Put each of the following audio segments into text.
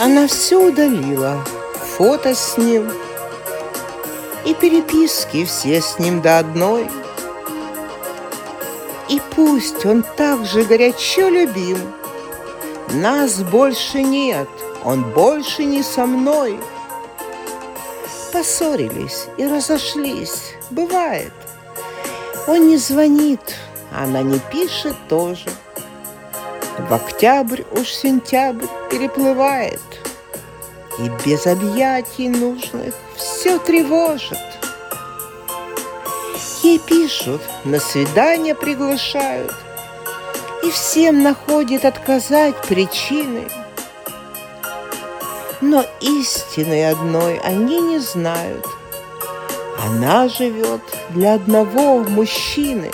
Она все удалила, фото с ним и переписки все с ним до одной. И пусть он так же горячо любим, нас больше нет, он больше не со мной. Поссорились и разошлись, бывает. Он не звонит, она не пишет тоже. В октябрь уж сентябрь переплывает, и без объятий нужных все тревожит. Ей пишут, на свидание приглашают, и всем находит отказать причины. Но истины одной они не знают. Она живет для одного мужчины.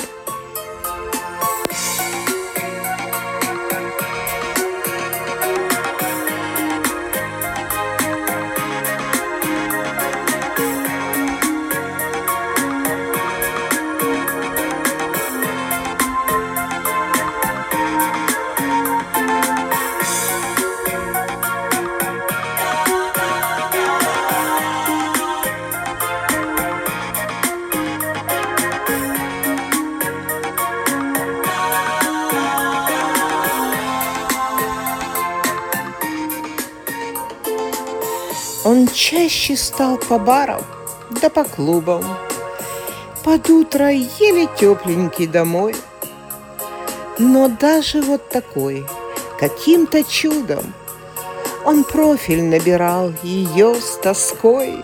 Он чаще стал по барам, да по клубам. Под утро еле тепленький домой. Но даже вот такой, каким-то чудом, он профиль набирал ее с тоской.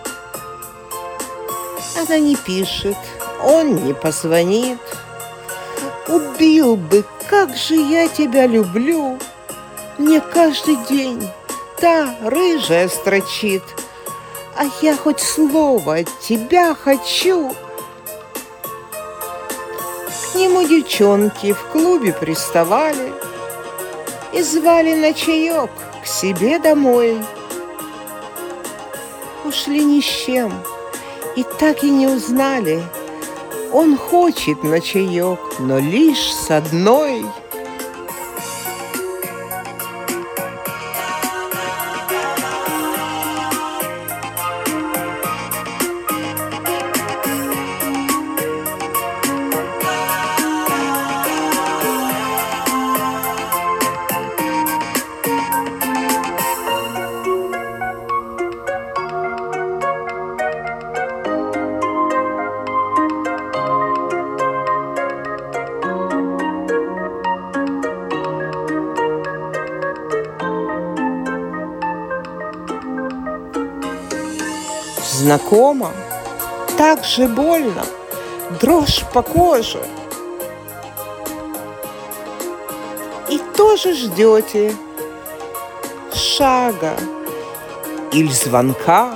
Она не пишет, он не позвонит. Убил бы, как же я тебя люблю. Мне каждый день та рыжая строчит, а я хоть слово от тебя хочу. К нему девчонки в клубе приставали и звали на чаек к себе домой. Ушли ни с чем и так и не узнали. Он хочет на чаек, но лишь с одной. Знакомо, так же больно, дрожь по коже. И тоже ждете шага или звонка.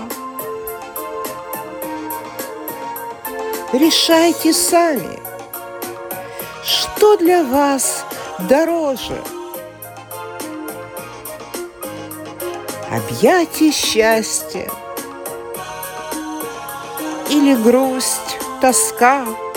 Решайте сами, что для вас дороже. Объятие счастья или грусть, тоска.